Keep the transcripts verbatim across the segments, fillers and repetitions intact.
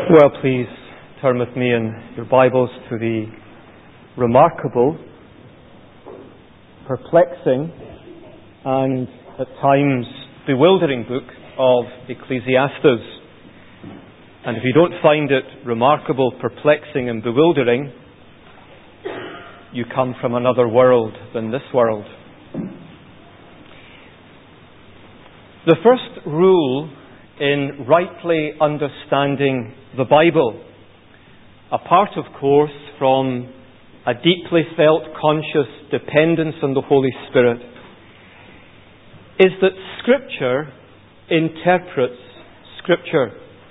Well, please turn with me in your Bibles to the remarkable, perplexing, and at times bewildering book of Ecclesiastes. And if you don't find it remarkable, perplexing, and bewildering, you come from another world than this world. The first rule in rightly understanding the Bible, apart, of course, from a deeply felt conscious dependence on the Holy Spirit, is that Scripture interprets Scripture.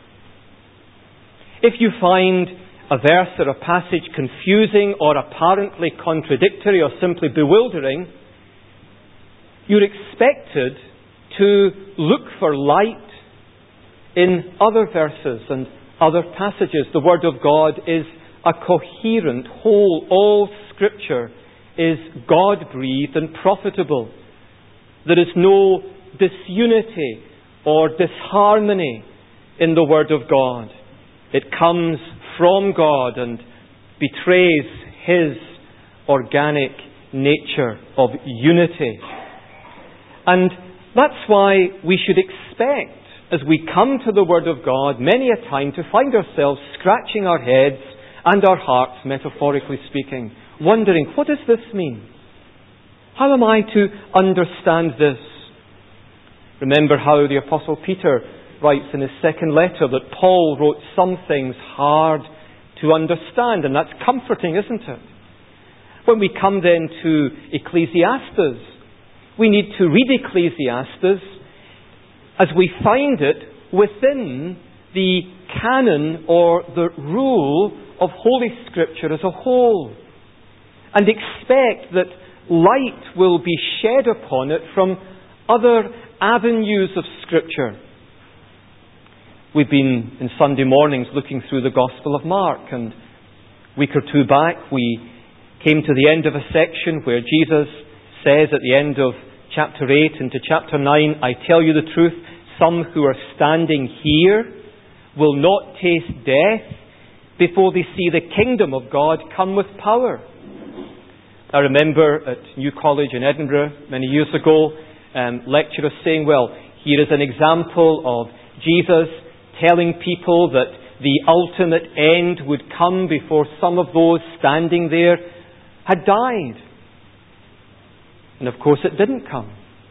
If you find a verse or a passage confusing or apparently contradictory or simply bewildering, you're expected to look for light in other verses and other passages. The Word of God is a coherent whole. All Scripture is God-breathed and profitable. There is no disunity or disharmony in the Word of God. It comes from God and betrays His organic nature of unity. And that's why we should expect, as we come to the Word of God, many a time to find ourselves scratching our heads and our hearts, metaphorically speaking, wondering, what does this mean? How am I to understand this? Remember how the Apostle Peter writes in his second letter that Paul wrote some things hard to understand, and that's comforting, isn't it? When we come then to Ecclesiastes, we need to read Ecclesiastes as we find it within the canon or the rule of Holy Scripture as a whole, and expect that light will be shed upon it from other avenues of Scripture. We've been in Sunday mornings looking through the Gospel of Mark, and a week or two back we came to the end of a section where Jesus says at the end of chapter eight into chapter nine, I tell you the truth, some who are standing here will not taste death before they see the kingdom of God come with power. I remember at New College in Edinburgh many years ago, um, lecturers saying, well, here is an example of Jesus telling people that the ultimate end would come before some of those standing there had died. And of course it didn't come.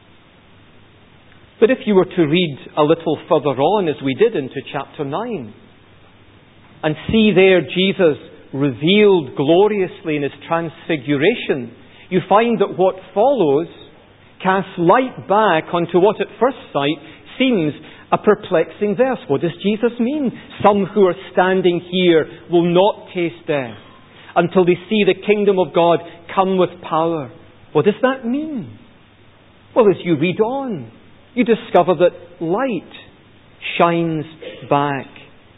But if you were to read a little further on, as we did into chapter nine, and see there Jesus revealed gloriously in His transfiguration, you find that what follows casts light back onto what at first sight seems a perplexing verse. What does Jesus mean? Some who are standing here will not taste death until they see the kingdom of God come with power. What does that mean? Well, as you read on, you discover that light shines back.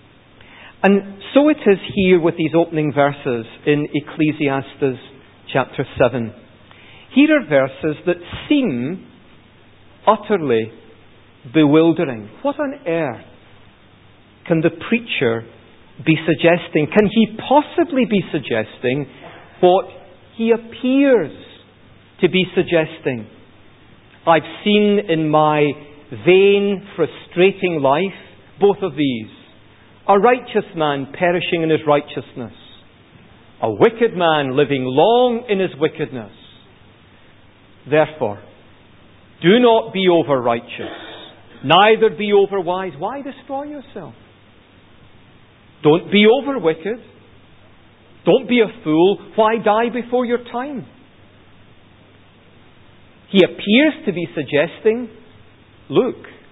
And so it is here with these opening verses in Ecclesiastes chapter seven. Here are verses that seem utterly bewildering. What on earth can the preacher be suggesting? Can he possibly be suggesting what he appears to be suggesting? I've seen in my vain, frustrating life both of these. A righteous man perishing in his righteousness. A wicked man living long in his wickedness. Therefore, do not be over-righteous, neither be over-wise. Why destroy yourself? Don't be over-wicked. Don't be a fool. Why die before your time? He appears to be suggesting, look,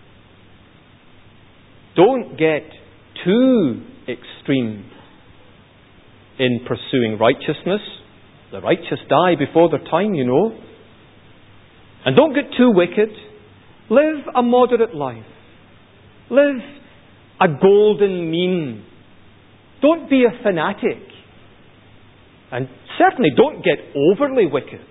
don't get too extreme in pursuing righteousness. The righteous die before their time, you know. And don't get too wicked. Live a moderate life. Live a golden mean. Don't be a fanatic. And certainly don't get overly wicked.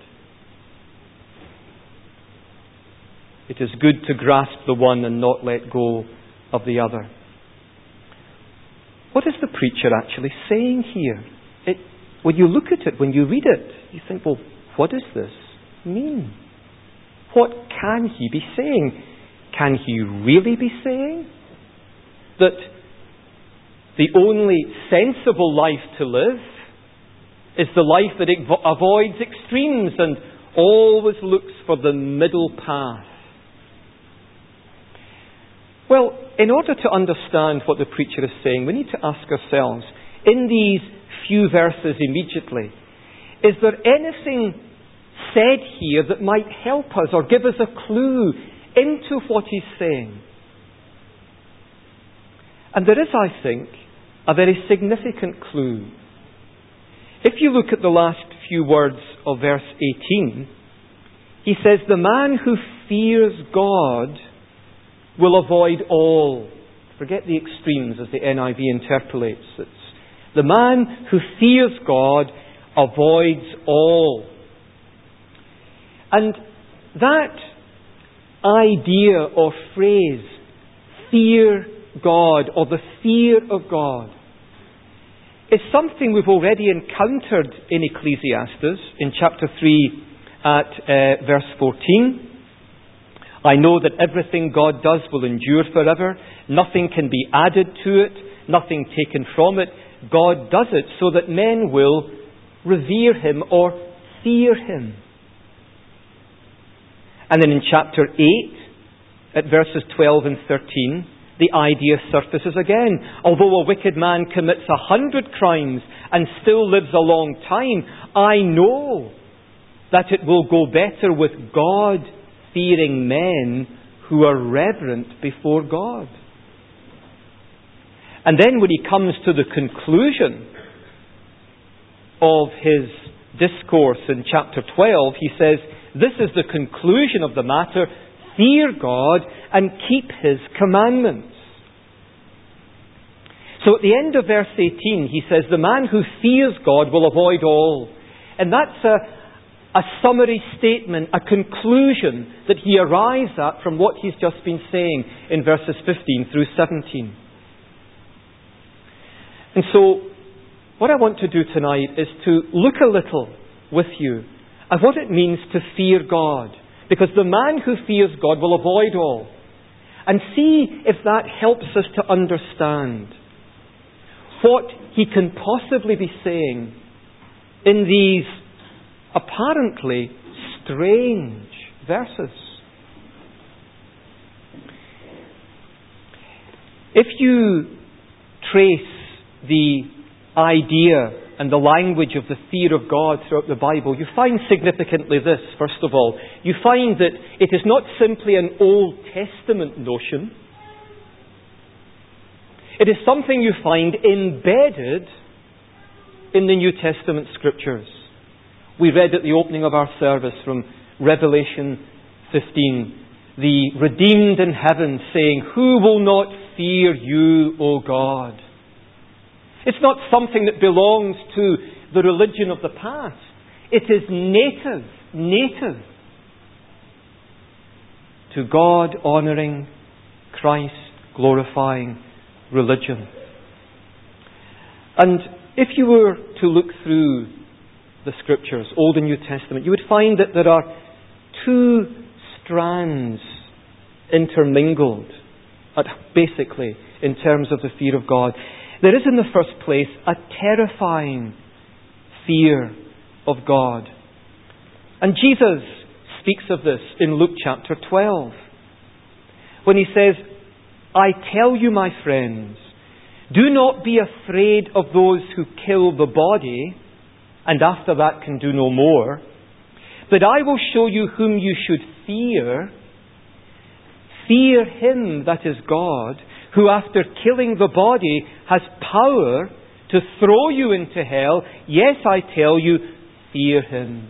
It is good to grasp the one and not let go of the other. what is the preacher actually saying here? It, when you look at it, when you read it, you think, well, what does this mean? What can he be saying? Can he really be saying that the only sensible life to live is the life that avoids extremes and always looks for the middle path? Well, in order to understand what the preacher is saying, we need to ask ourselves, in these few verses immediately, is there anything said here that might help us or give us a clue into what he's saying? And there is, I think, a very significant clue. If you look at the last few words of verse eighteen, he says, the man who fears God will avoid all. Forget the extremes as the N I V interpolates it. The man who fears God avoids all. And that idea or phrase, fear God, or the fear of God, is something we've already encountered in Ecclesiastes in chapter three at uh, verse fourteen. I know that everything God does will endure forever. Nothing can be added to it, nothing taken from it. God does it so that men will revere Him or fear Him. And then in chapter eight, at verses twelve and thirteen, the idea surfaces again. Although a wicked man commits a hundred crimes and still lives a long time, I know that it will go better with God-fearing men who are reverent before God. And then when he comes to the conclusion of his discourse in chapter twelve, he says, this is the conclusion of the matter: fear God and keep His commandments. So at the end of verse eighteen, he says, the man who fears God will avoid all. And that's a, a summary statement, a conclusion that he arrives at from what he's just been saying in verses fifteen through seventeen. And so, what I want to do tonight is to look a little with you at what it means to fear God. Because the man who fears God will avoid all. And see if that helps us to understand what he can possibly be saying in these apparently strange verses. If you trace the idea and the language of the fear of God throughout the Bible, you find significantly this, first of all. You find that it is not simply an Old Testament notion. It is something you find embedded in the New Testament Scriptures. We read at the opening of our service from Revelation fifteen, the redeemed in heaven saying, who will not fear you, O God? It's not something that belongs to the religion of the past. It is native, native to God-honouring, Christ-glorifying religion. And if you were to look through the Scriptures, Old and New Testament, you would find that there are two strands intermingled, basically, in terms of the fear of God. There is, in the first place, a terrifying fear of God. And Jesus speaks of this in Luke chapter twelve, when he says, I tell you, my friends, do not be afraid of those who kill the body, and after that can do no more, but I will show you whom you should fear. Fear Him, that is God, who after killing the body has power to throw you into hell. Yes, I tell you, fear Him.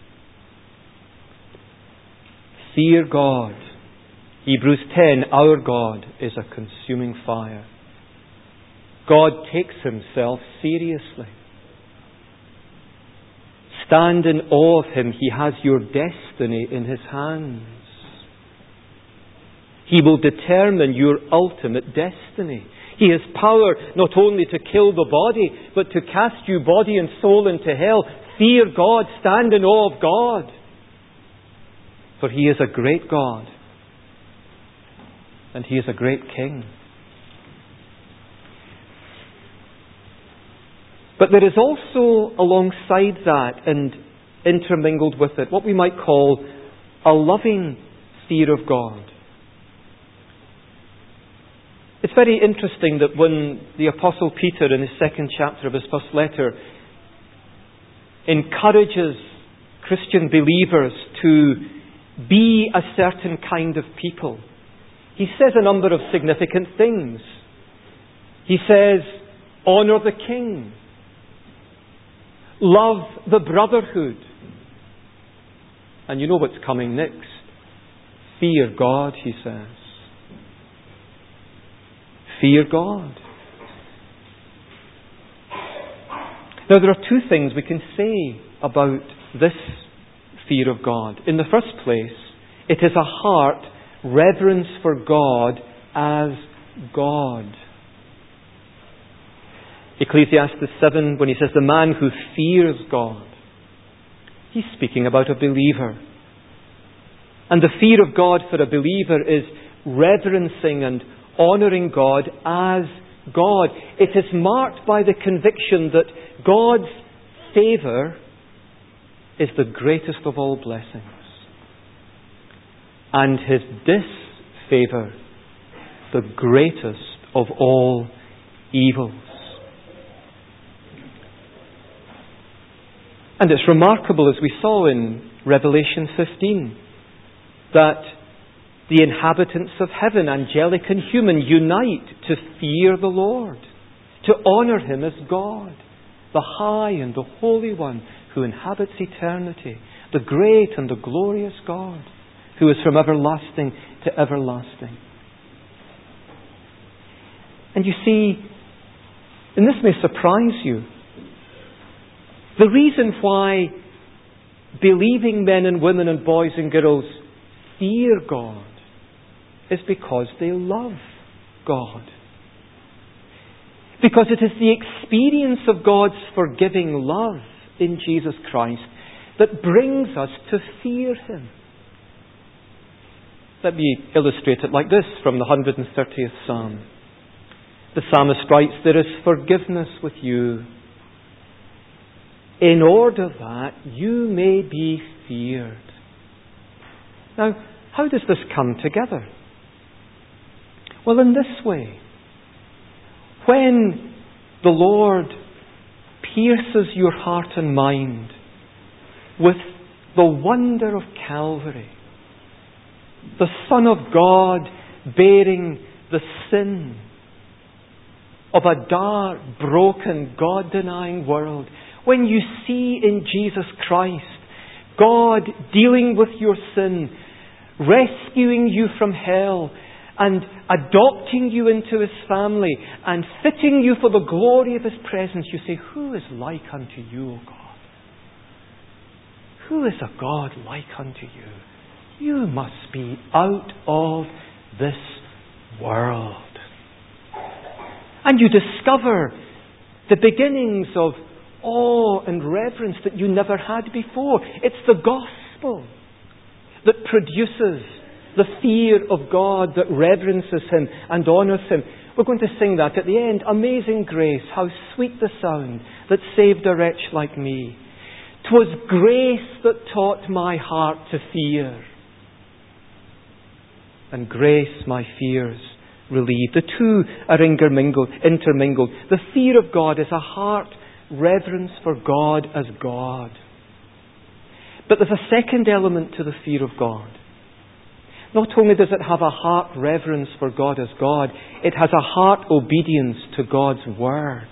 Fear God. Hebrews ten, our God is a consuming fire. God takes Himself seriously. Stand in awe of Him. He has your destiny in His hands. He will determine your ultimate destiny. He has power not only to kill the body, but to cast you body and soul into hell. Fear God, stand in awe of God. For He is a great God. And He is a great King. But there is also, alongside that and intermingled with it, what we might call a loving fear of God. It's very interesting that when the Apostle Peter, in his second chapter of his first letter, encourages Christian believers to be a certain kind of people, he says a number of significant things. He says, honour the king. Love the brotherhood. And you know what's coming next. Fear God, he says. Fear God. Now there are two things we can say about this fear of God. In the first place, it is a heart reverence for God as God. Ecclesiastes seven, when he says the man who fears God, he's speaking about a believer. And the fear of God for a believer is reverencing and honouring God as God. It is marked by the conviction that God's favour is the greatest of all blessings, and His disfavour the greatest of all evils. And it's remarkable, as we saw in Revelation fifteen, that the inhabitants of heaven, angelic and human, unite to fear the Lord, to honour Him as God, the high and the holy one who inhabits eternity, the great and the glorious God who is from everlasting to everlasting. And you see, and this may surprise you, the reason why believing men and women and boys and girls fear God is because they love God. Because it is the experience of God's forgiving love in Jesus Christ that brings us to fear Him. Let me illustrate it like this from the one hundred thirtieth Psalm. The psalmist writes, "There is forgiveness with you, in order that you may be feared." Now, how does this come together? Well, in this way. When the Lord pierces your heart and mind with the wonder of Calvary, the Son of God bearing the sin of a dark, broken, God-denying world, when you see in Jesus Christ God dealing with your sin, rescuing you from hell, and adopting you into His family, and fitting you for the glory of His presence, you say, who is like unto you, O God? Who is a God like unto you? You must be out of this world. And you discover the beginnings of awe and reverence that you never had before. It's the gospel that produces the fear of God, that reverences Him and honours Him. We're going to sing that at the end. Amazing grace, how sweet the sound that saved a wretch like me. 'Twas grace that taught my heart to fear, and grace my fears relieved. The two are intermingled. intermingled. The fear of God is a heart reverence for God as God. But there's a second element to the fear of God. Not only does it have a heart reverence for God as God, it has a heart obedience to God's Word.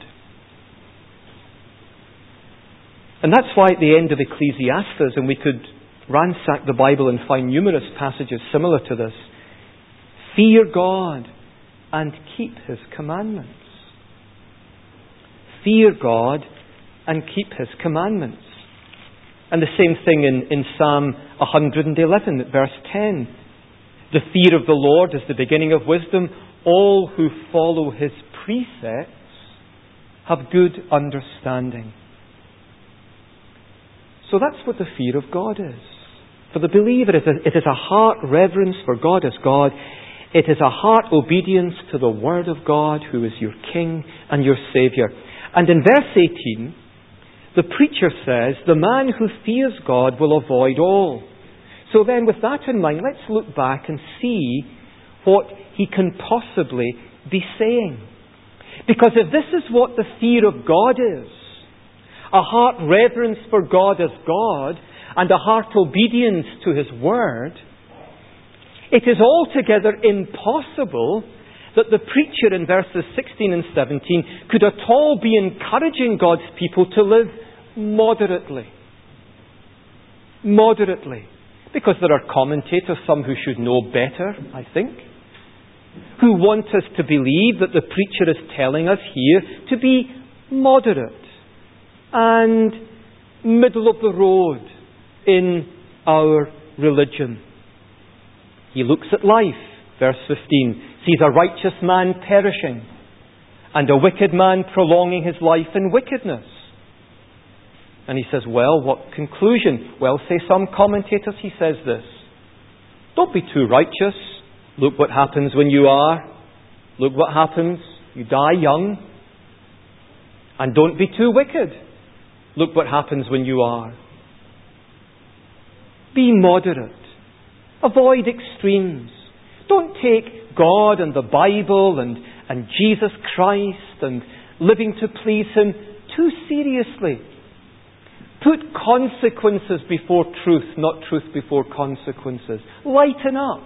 And that's why at the end of Ecclesiastes, and we could ransack the Bible and find numerous passages similar to this, fear God and keep His commandments. Fear God and keep His commandments. And the same thing in, in Psalm one hundred eleven, verse ten. The fear of the Lord is the beginning of wisdom. All who follow His precepts, have good understanding. So that's what the fear of God is. For the believer, it is a, it is a heart reverence for God as God. It is a heart obedience to the Word of God, who is your King and your Saviour. And in verse eighteen, the preacher says, the man who fears God will avoid all. So then, with that in mind, let's look back and see what he can possibly be saying. Because if this is what the fear of God is, a heart reverence for God as God, and a heart obedience to His Word, it is altogether impossible that the preacher in verses sixteen and seventeen could at all be encouraging God's people to live moderately. Moderately. Because there are commentators, some who should know better, I think, who want us to believe that the preacher is telling us here to be moderate and middle of the road in our religion. He looks at life, verse fifteen, sees a righteous man perishing and a wicked man prolonging his life in wickedness. And he says, well, what conclusion? Well, say some commentators, he says this: don't be too righteous. Look what happens when you are. Look what happens. You die young. And don't be too wicked. Look what happens when you are. Be moderate. Avoid extremes. Don't take God and the Bible and, and Jesus Christ and living to please Him too seriously. Put consequences before truth, not truth before consequences. Lighten up.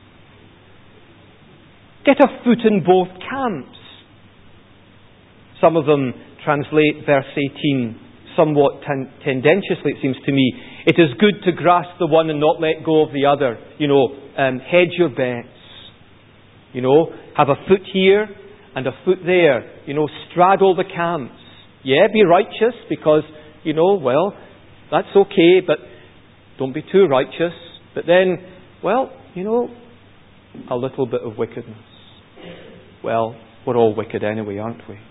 Get a foot in both camps. Some of them translate verse eighteen somewhat ten- tendentiously, it seems to me. It is good to grasp the one and not let go of the other. You know, um, hedge your bets. You know, have a foot here and a foot there. You know, straddle the camps. Yeah, be righteous because, you know, well, that's okay, but don't be too righteous. But then, well, you know, a little bit of wickedness. Well, we're all wicked anyway, aren't we?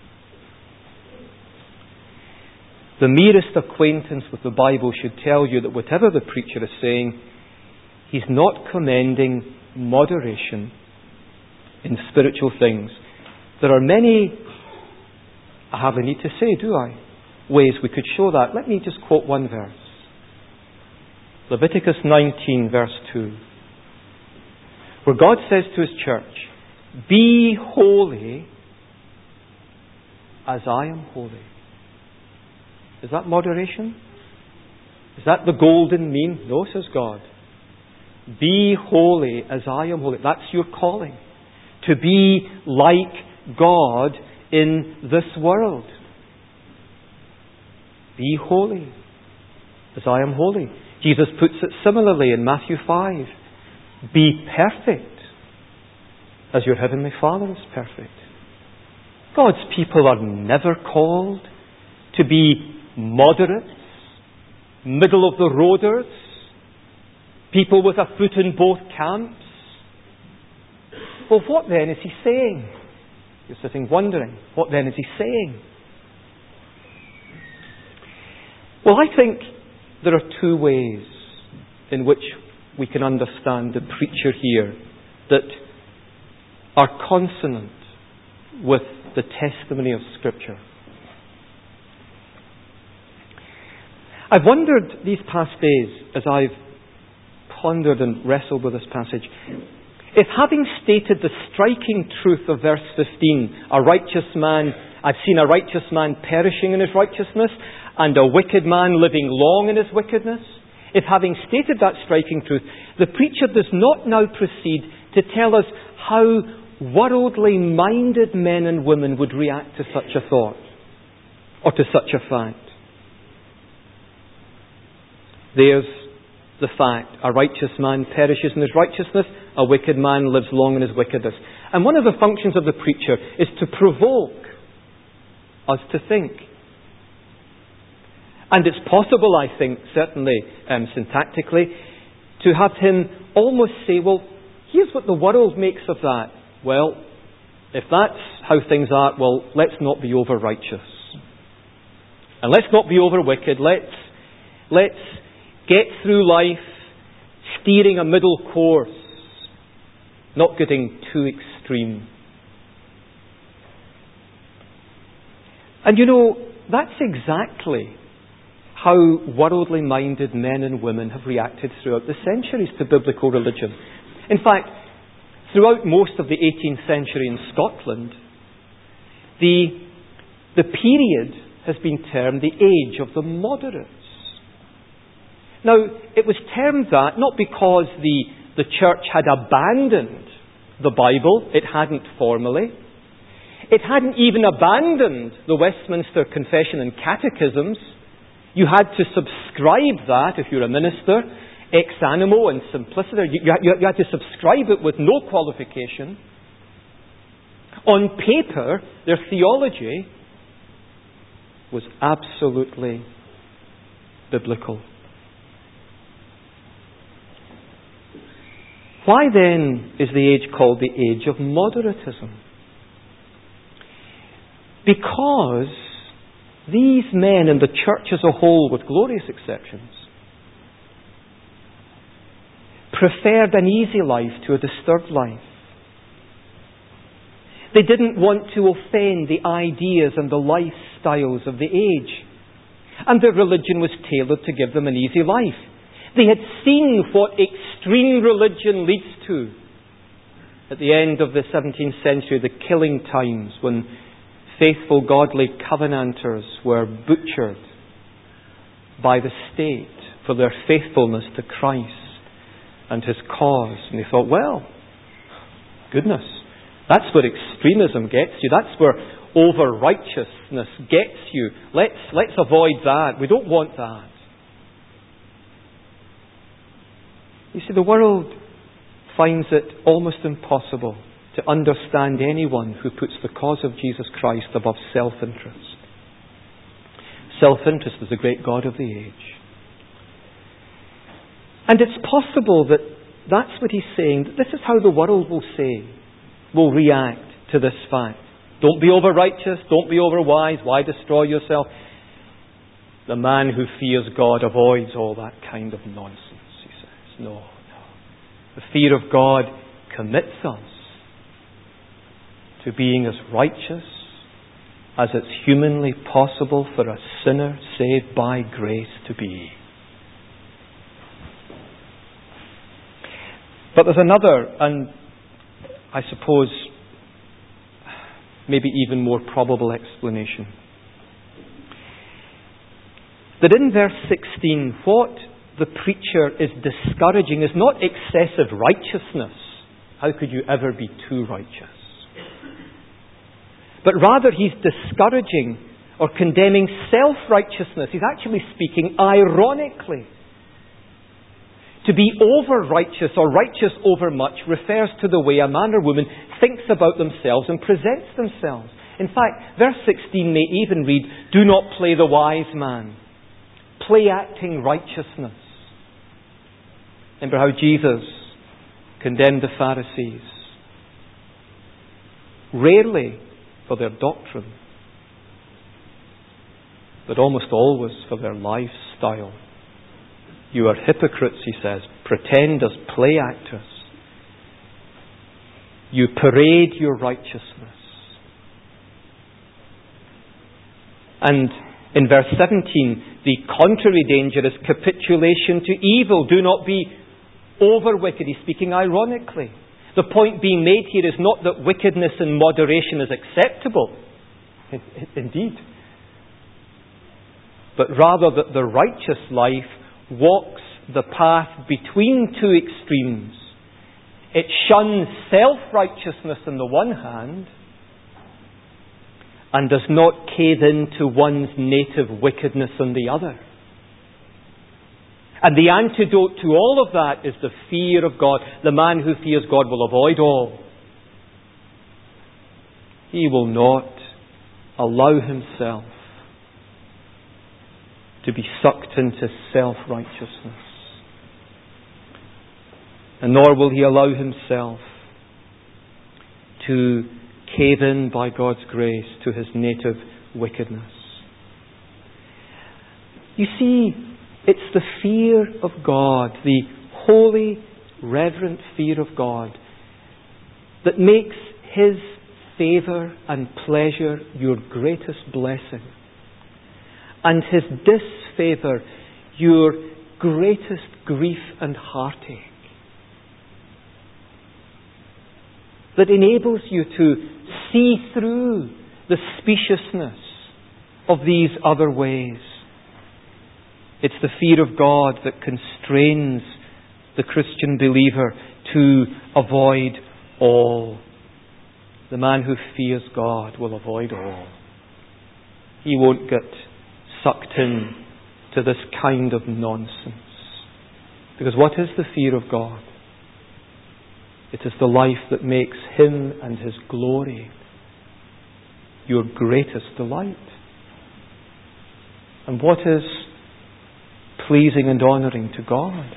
The merest acquaintance with the Bible should tell you that whatever the preacher is saying, he's not commending moderation in spiritual things. There are many, I hardly need to say, do I, ways we could show that. Let me just quote one verse. Leviticus nineteen, verse two. Where God says to His church, be holy as I am holy. Is that moderation? Is that the golden mean? No, says God. Be holy as I am holy. That's your calling. To be like God in this world. Be holy as I am holy. Jesus puts it similarly in Matthew five. Be perfect as your heavenly Father is perfect. God's people are never called to be moderates, middle of the roaders, people with a foot in both camps. Well, what then is He saying? You're sitting wondering, what then is He saying? Well, I think there are two ways in which we can understand the preacher here that are consonant with the testimony of Scripture. I've wondered these past days, as I've pondered and wrestled with this passage, if having stated the striking truth of verse fifteen, a righteous man, I've seen a righteous man perishing in his righteousness, and a wicked man living long in his wickedness, if having stated that striking truth, the preacher does not now proceed to tell us how worldly-minded men and women would react to such a thought, or to such a fact. There's the fact. A righteous man perishes in his righteousness, a wicked man lives long in his wickedness. And one of the functions of the preacher is to provoke us to think. And it's possible, I think, certainly um, syntactically, to have him almost say, well, here's what the world makes of that. Well, if that's how things are, well, let's not be over righteous. And let's not be over wicked. Let's, let's get through life steering a middle course, not getting too extreme. And you know, that's exactly how worldly-minded men and women have reacted throughout the centuries to biblical religion. In fact, throughout most of the eighteenth century in Scotland, the, the period has been termed the age of the moderates. Now, it was termed that not because the, the church had abandoned the Bible, it hadn't formally. It hadn't even abandoned the Westminster Confession and Catechisms. You had to subscribe that if you're a minister, ex animo and simpliciter. You, you, you had to subscribe it with no qualification. On paper, their theology was absolutely biblical. Why then is the age called the age of moderatism? Because these men and the church as a whole, with glorious exceptions, preferred an easy life to a disturbed life. They didn't want to offend the ideas and the lifestyles of the age. And their religion was tailored to give them an easy life. They had seen what extreme religion leads to. At the end of the seventeenth century, the killing times when faithful godly covenanters were butchered by the state for their faithfulness to Christ and His cause. And they thought, well, goodness, that's where extremism gets you. That's where over-righteousness gets you. Let's, let's avoid that. We don't want that. You see, the world finds it almost impossible to understand anyone who puts the cause of Jesus Christ above self-interest. Self-interest is the great God of the age. And it's possible that that's what he's saying. That this is how the world will say, will react to this fact. Don't be over-righteous, don't be over-wise, why destroy yourself? The man who fears God avoids all that kind of nonsense, he says. No, no. The fear of God commits us to being as righteous as it's humanly possible for a sinner saved by grace to be. But there's another, and I suppose maybe even more probable explanation. That in verse sixteen, what the preacher is discouraging is not excessive righteousness. How could you ever be too righteous? But rather he's discouraging or condemning self-righteousness. He's actually speaking ironically. To be over-righteous or righteous over much refers to the way a man or woman thinks about themselves and presents themselves. In fact, verse sixteen may even read, do not play the wise man. Play-acting righteousness. Remember how Jesus condemned the Pharisees. Rarely for their doctrine, but almost always for their lifestyle. You are hypocrites, he says, pretenders, play actors. You parade your righteousness. And in verse seventeen, the contrary danger is capitulation to evil. Do not be over wicked. He's speaking ironically. The point being made here is not that wickedness in moderation is acceptable. Indeed. But rather that the righteous life walks the path between two extremes. It shuns self-righteousness on the one hand and does not cave into one's native wickedness on the other. And the antidote to all of that is the fear of God. The man who fears God will avoid all. He will not allow himself to be sucked into self-righteousness. And nor will he allow himself to cave in by God's grace to his native wickedness. You see, it's the fear of God, the holy, reverent fear of God, that makes his favour and pleasure your greatest blessing, and his disfavour your greatest grief and heartache. That enables you to see through the speciousness of these other ways. It's the fear of God that constrains the Christian believer to avoid all. The man who fears God will avoid all. He won't get sucked in to this kind of nonsense. Because what is the fear of God? It is the life that makes him and his glory your greatest delight. And what is pleasing and honouring to God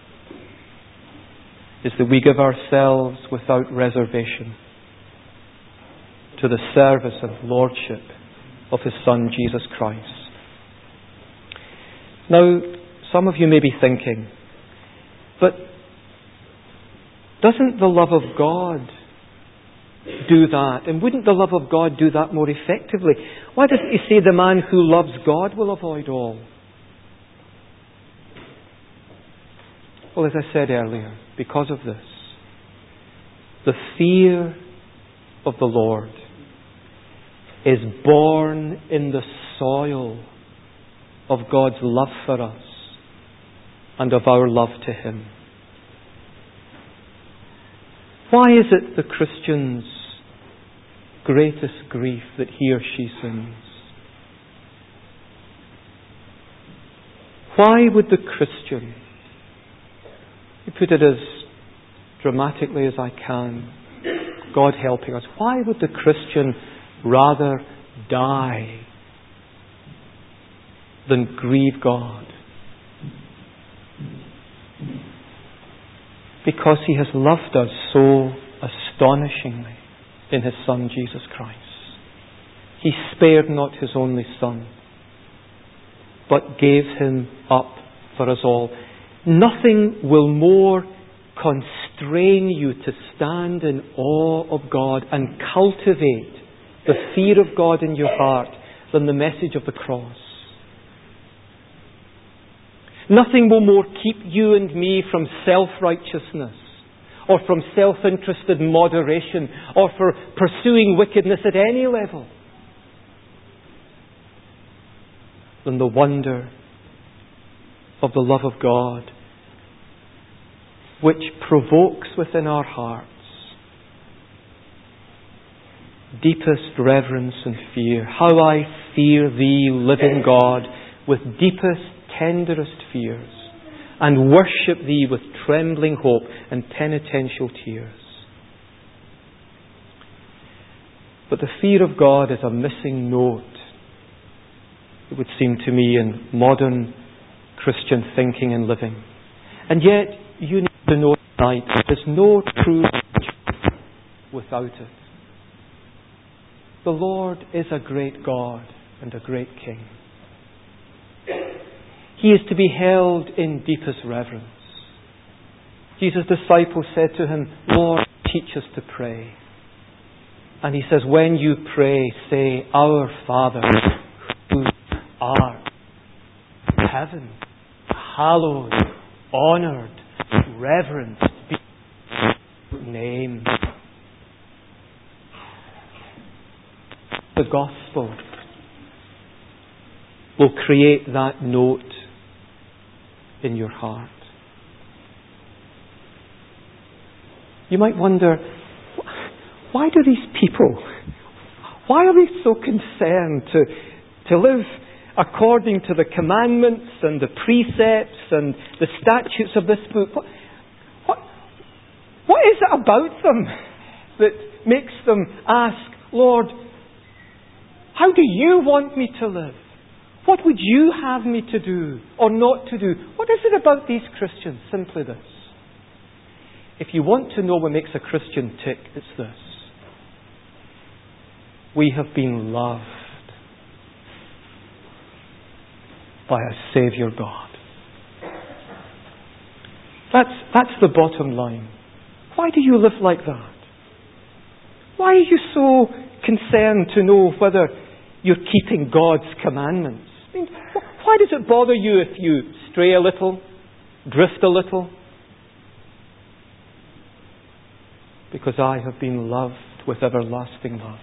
is that we give ourselves without reservation to the service and lordship of his Son, Jesus Christ. Now, some of you may be thinking, but doesn't the love of God do that? And wouldn't the love of God do that more effectively? Why doesn't he say the man who loves God will avoid all? Well, as I said earlier, because of this, the fear of the Lord is born in the soil of God's love for us and of our love to him. Why is it the Christian's greatest grief that he or she sins? Why would the Christian, to put it as dramatically as I can, God helping us, why would the Christian rather die than grieve God? Because he has loved us so astonishingly in his Son Jesus Christ. He spared not his only Son, but gave him up for us all. Nothing will more constrain you to stand in awe of God and cultivate the fear of God in your heart than the message of the cross. Nothing will more keep you and me from self-righteousness or from self-interested moderation or for pursuing wickedness at any level than the wonder of the love of God, which provokes within our hearts deepest reverence and fear. How I fear thee, living God, with deepest, tenderest fears, and worship thee with trembling hope and penitential tears. But the fear of God is a missing note, it would seem to me, in modern Christian thinking and living. And yet, you need to know tonight, there's no true truth without it. The Lord is a great God and a great King. He is to be held in deepest reverence. Jesus' disciples said to him, Lord, teach us to pray. And he says, when you pray, say, Our Father, who art in heaven, hallowed, honoured, reverenced be your name. The gospel will create that note in your heart. You might wonder, why do these people, why are they so concerned to, to live according to the commandments and the precepts and the statutes of this book? What, what, what is it about them that makes them ask, Lord, how do you want me to live? What would you have me to do or not to do? What is it about these Christians? Simply this. If you want to know what makes a Christian tick, it's this. We have been loved by a Saviour God. That's, that's the bottom line. Why do you live like that? Why are you so concerned to know whether you're keeping God's commandments? I mean, why does it bother you if you stray a little, drift a little? Because I have been loved with everlasting love.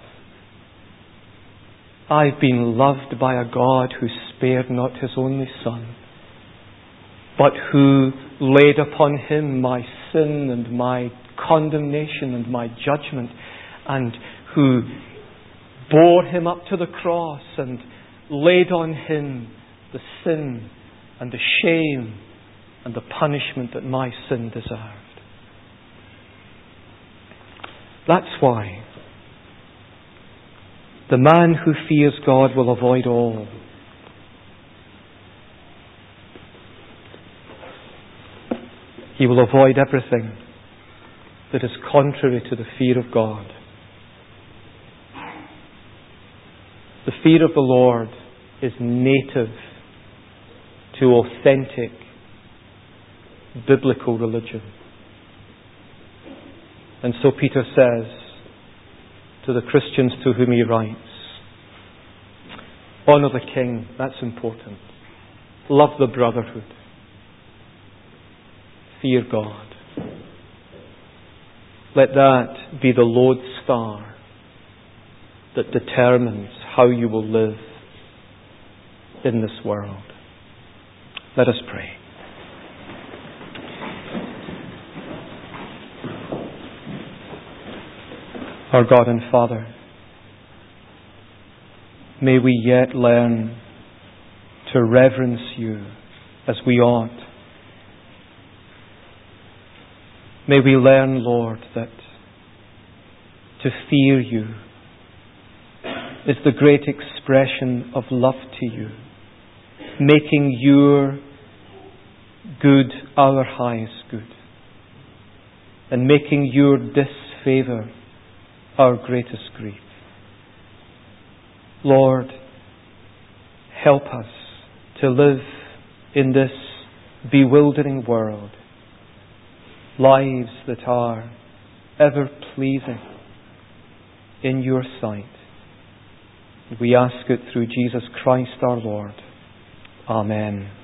I've been loved by a God who spared not His only Son, but who laid upon Him my sin and my condemnation and my judgment, and who bore Him up to the cross and laid on Him the sin and the shame and the punishment that my sin deserved. That's why the man who fears God will avoid all. He will avoid everything that is contrary to the fear of God. The fear of the Lord is native to authentic biblical religion. And so Peter says to the Christians to whom he writes, honour the king, that's important. Love the brotherhood. Fear God. Let that be the lodestar that determines how you will live in this world. Let us pray. Our God and Father, may we yet learn to reverence You as we ought. May we learn, Lord, that to fear You is the great expression of love to You, making Your good our highest good, and making Your disfavour our greatest grief. Lord, help us to live in this bewildering world lives that are ever pleasing in Your sight. We ask it through Jesus Christ our Lord. Amen.